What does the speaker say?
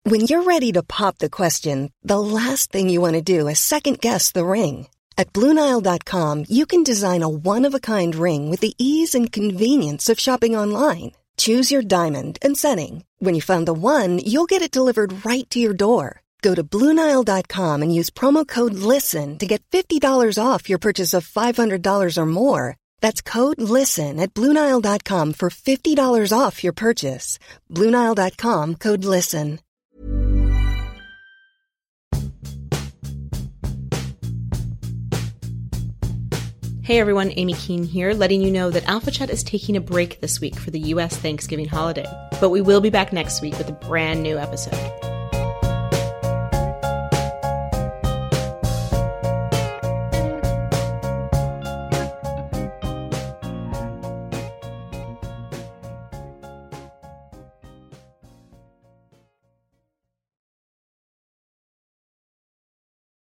When you're ready to pop the question, the last thing you want to do is second-guess the ring. At BlueNile.com, you can design a one-of-a-kind ring with the ease and convenience of shopping online. Choose your diamond and setting. When you find the one, you'll get it delivered right to your door. Go to BlueNile.com and use promo code LISTEN to get $50 off your purchase of $500 or more. That's code LISTEN at BlueNile.com for $50 off your purchase. BlueNile.com, code LISTEN. Hey everyone, Amy Keene here, letting you know that Alpha Chat is taking a break this week for the US Thanksgiving holiday. But we will be back next week with a brand new episode.